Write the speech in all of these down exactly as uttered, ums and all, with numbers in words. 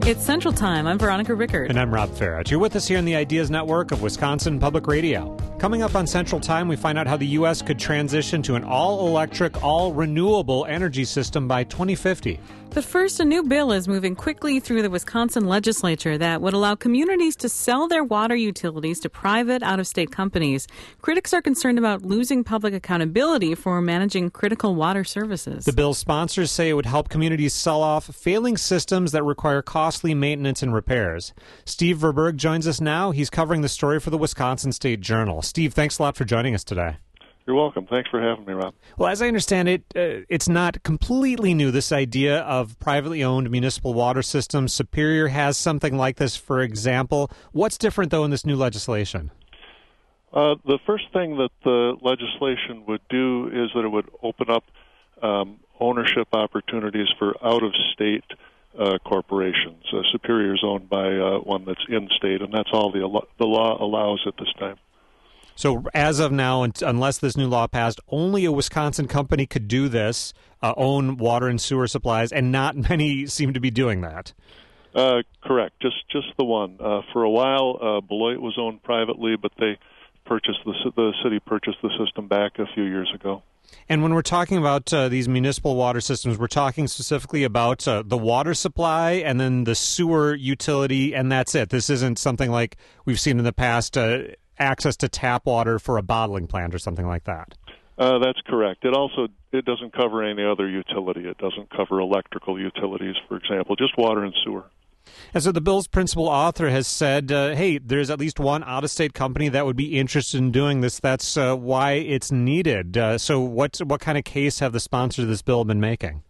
It's Central Time. I'm Veronica Rickard. And I'm Rob Farrett. You're with us here in the Ideas Network of Wisconsin Public Radio. Coming up on Central Time, we find out how the U S could transition to an all-electric, all-renewable energy system by twenty fifty. But first, a new bill is moving quickly through the Wisconsin legislature that would allow communities to sell their water utilities to private, out-of-state companies. Critics are concerned about losing public accountability for managing critical water services. The bill's sponsors say it would help communities sell off failing systems that require costly maintenance and repairs. Steve Verberg joins us now. He's covering the story for the Wisconsin State Journal. Steve, thanks a lot for joining us today. You're welcome. Thanks for having me, Rob. Well, as I understand it, uh, it's not completely new, this idea of privately owned municipal water systems. Superior has something like this, for example. What's different, though, in this new legislation? Uh, the first thing that the legislation would do is that it would open up um, ownership opportunities for out-of-state uh, corporations. Uh, Superior is owned by uh, one that's in-state, and that's all the, the law allows at this time. So as of now, unless this new law passed, only a Wisconsin company could do this, uh, own water and sewer supplies, and not many seem to be doing that. Uh, correct. Just just the one. Uh, for a while, uh, Beloit was owned privately, but they purchased the the city purchased the system back a few years ago. And when we're talking about uh, these municipal water systems, we're talking specifically about uh, the water supply and then the sewer utility, and that's it. This isn't something like we've seen in the past. Uh, access to tap water for a bottling plant or something like that. Uh, that's correct. It also it doesn't cover any other utility. It doesn't cover electrical utilities, for example, just water and sewer. And so the bill's principal author has said, uh, hey, there's at least one out-of-state company that would be interested in doing this. That's uh, why it's needed. Uh, so what, what kind of case have the sponsors of this bill been making?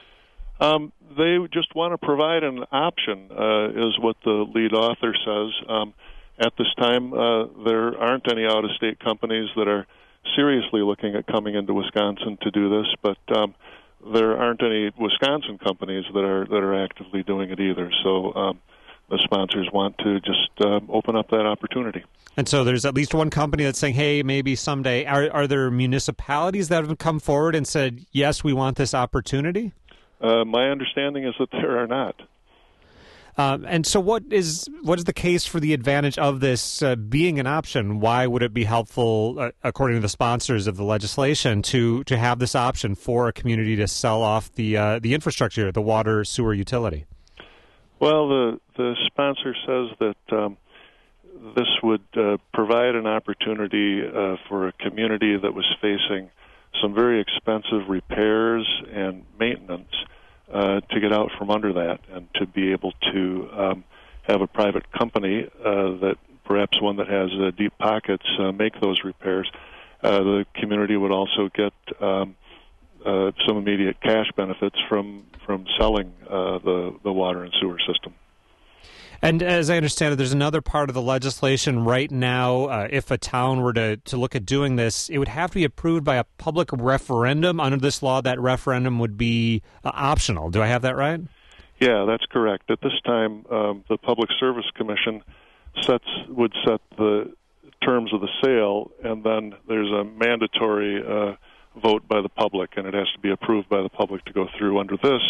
Um, they just want to provide an option, uh, is what the lead author says. Um, At this time, uh, there aren't any out-of-state companies that are seriously looking at coming into Wisconsin to do this, but um, there aren't any Wisconsin companies that are that are actively doing it either. So um, the sponsors want to just uh, open up that opportunity. And so there's at least one company that's saying, hey, maybe someday. Are, are there municipalities that have come forward and said, yes, we want this opportunity? Uh, my understanding is that there are not. Um, and so what is what is the case for the advantage of this uh, being an option? Why would it be helpful, uh, according to the sponsors of the legislation, to, to have this option for a community to sell off the uh, the infrastructure, the water, sewer utility? Well, the, the sponsor says that um, this would uh, provide an opportunity uh, for a community that was facing some very expensive repairs and maintenance Uh, to get out from under that and to be able to um, have a private company uh, that perhaps one that has uh, deep pockets uh, make those repairs. Uh, the community would also get um, uh, some immediate cash benefits from from selling uh, the, the water and sewer system. And as I understand it, there's another part of the legislation right now. Uh, if a town were to, to look at doing this, it would have to be approved by a public referendum. Under this law, that referendum would be uh, optional. Do I have that right? Yeah, that's correct. At this time, um, the Public Service Commission sets would set the terms of the sale, and then there's a mandatory uh, vote by the public, and it has to be approved by the public to go through. Under this,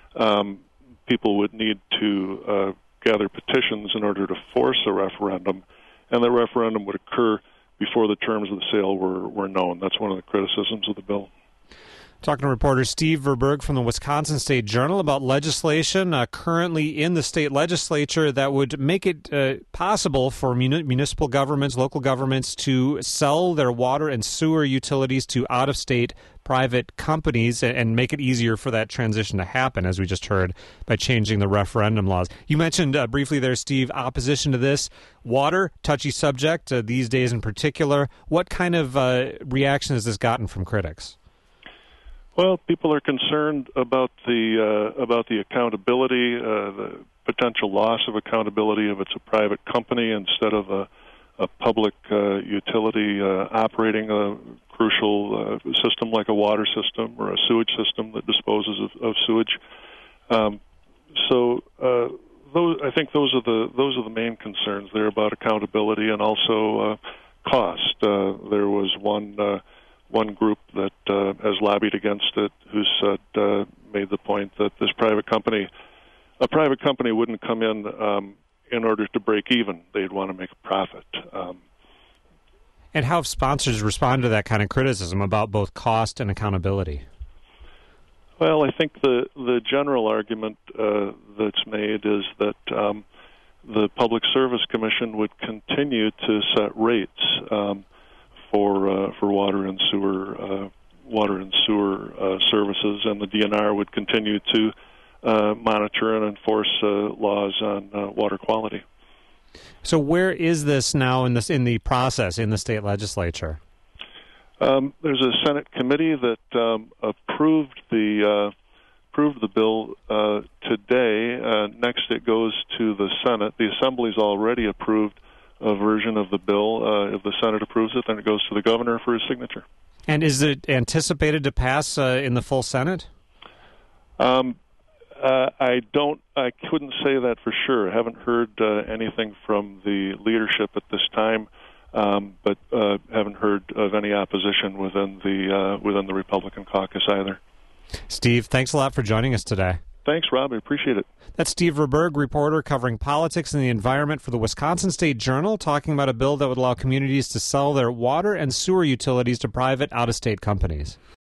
um, people would need to uh, gather petitions in order to force a referendum, and the referendum would occur before the terms of the sale were, were known. That's one of the criticisms of the bill. Talking to reporter Steve Verberg from the Wisconsin State Journal about legislation uh, currently in the state legislature that would make it uh, possible for muni- municipal governments, local governments to sell their water and sewer utilities to out-of-state private companies and, and make it easier for that transition to happen, as we just heard, by changing the referendum laws. You mentioned uh, briefly there, Steve, opposition to this. Water, touchy subject uh, these days in particular. What kind of uh, reaction has this gotten from critics? Well, people are concerned about the uh, about the accountability, uh, the potential loss of accountability if it's a private company instead of a, a public uh, utility uh, operating a crucial uh, system like a water system or a sewage system that disposes of, of sewage. Um, so, uh, those I think those are the those are the main concerns there about accountability and also uh, cost. Uh, there was one. Uh, One group that uh, has lobbied against it, who said uh, made the point that this private company a private company wouldn't come in um, in order to break even. They'd want to make a profit. Um, and how have sponsors responded to that kind of criticism about both cost and accountability? Well, I think the, the general argument uh, that's made is that um, the Public Service Commission would continue to set rates um, for uh, for water and sewer uh, water and sewer uh, services, and the D N R would continue to uh, monitor and enforce uh, laws on uh, water quality. So, where is this now in this in the process in the state legislature? Um, there's a Senate committee that um, approved the uh, approved the bill uh, today. Uh, next, it goes to the Senate. The Assembly's already approved a version of the bill. Uh, if the Senate approves it, then it goes to the governor for his signature. And is it anticipated to pass uh, in the full Senate? Um, uh, I don't. I couldn't say that for sure. I haven't heard uh, anything from the leadership at this time. Um, but uh, haven't heard of any opposition within the uh, within the Republican caucus either. Steve, thanks a lot for joining us today. Thanks, Rob. I appreciate it. That's Steve Verberg, reporter covering politics and the environment for the Wisconsin State Journal, talking about a bill that would allow communities to sell their water and sewer utilities to private out-of-state companies.